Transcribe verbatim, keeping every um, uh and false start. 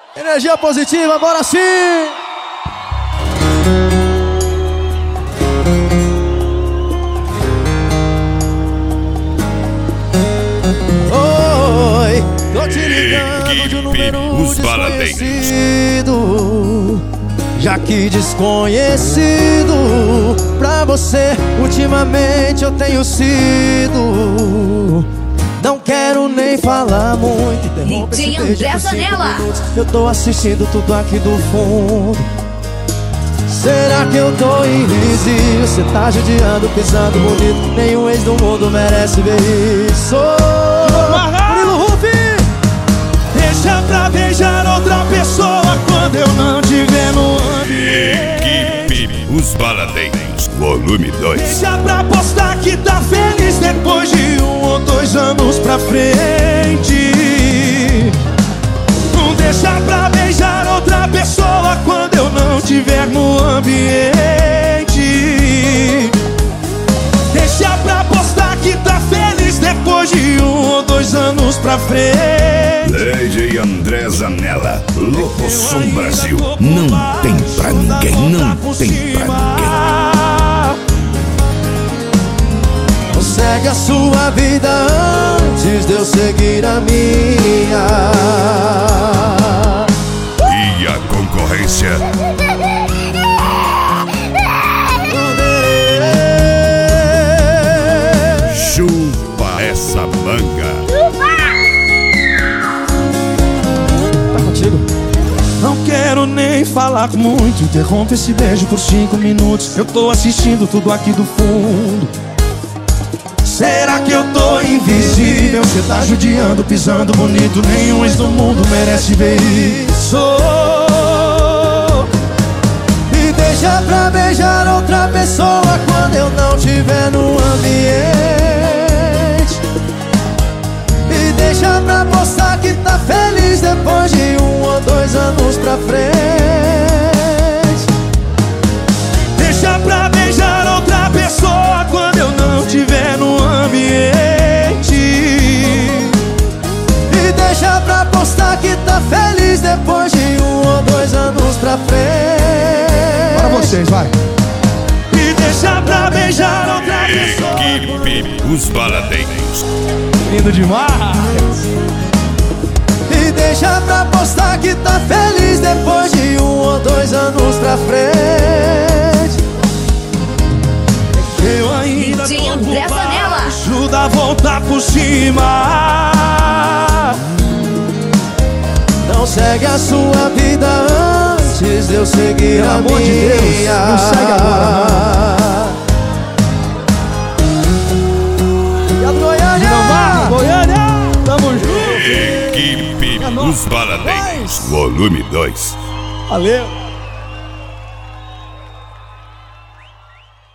Energia positiva, bora sim! Oi, tô te ligando de um número desconhecido, já que desconhecido pra você ultimamente eu tenho sido. Não quero nem falar muito, interrompe esse beijo por cinco minutos. Eu tô assistindo tudo aqui do fundo. Será que eu tô invisível? Cê tá judiando, pisando bonito. Nenhum ex do mundo merece ver isso. Murilo Rufi! Deixa pra beijar outra pessoa quando eu não tiver no ambiente. Equipe Os Baladeiros, volume dois. Deixa pra postar que tá feliz depois de um ou dois anos pra frente. Não deixa pra beijar outra pessoa quando eu não tiver no ambiente. Deixa pra postar que tá feliz depois de um ou dois anos pra frente. D J André Zanella, Locosom Brasil. Não tem pra ninguém, não tem pra ninguém. Segue a sua vida antes de eu seguir a minha. E a concorrência? Chupa essa manga. Tá contigo? Não quero nem falar muito, interrompe esse beijo por cinco minutos. Eu tô assistindo tudo aqui do fundo. Será que eu tô invisível? Cê tá judiando, pisando bonito. Nenhum ex do mundo merece ver isso. Me deixa pra beijar outra pessoa quando eu não tiver no ambiente. Me deixa pra postar que tá feliz depois de um ou dois anos pra frente. Deixa pra beijar outra pessoa quando eu não tiver no ambiente. Me deixa pra postar que tá feliz depois de um ou dois anos pra frente. Para vocês, vai. Me deixa pra beijar outra pessoa. Equipe Os Baladeiros. Lindo demais. Me deixa pra postar que tá feliz depois de um ou dois anos pra frente. Eu ainda D J André Zanella. ajuda a voltar por cima. Não segue a sua vida antes de eu seguir Pelo a amor minha. de Deus, não segue agora, E a Goiânia? Goiânia, tamo junto. Equipe Os Baladeiros, volume dois. Valeu.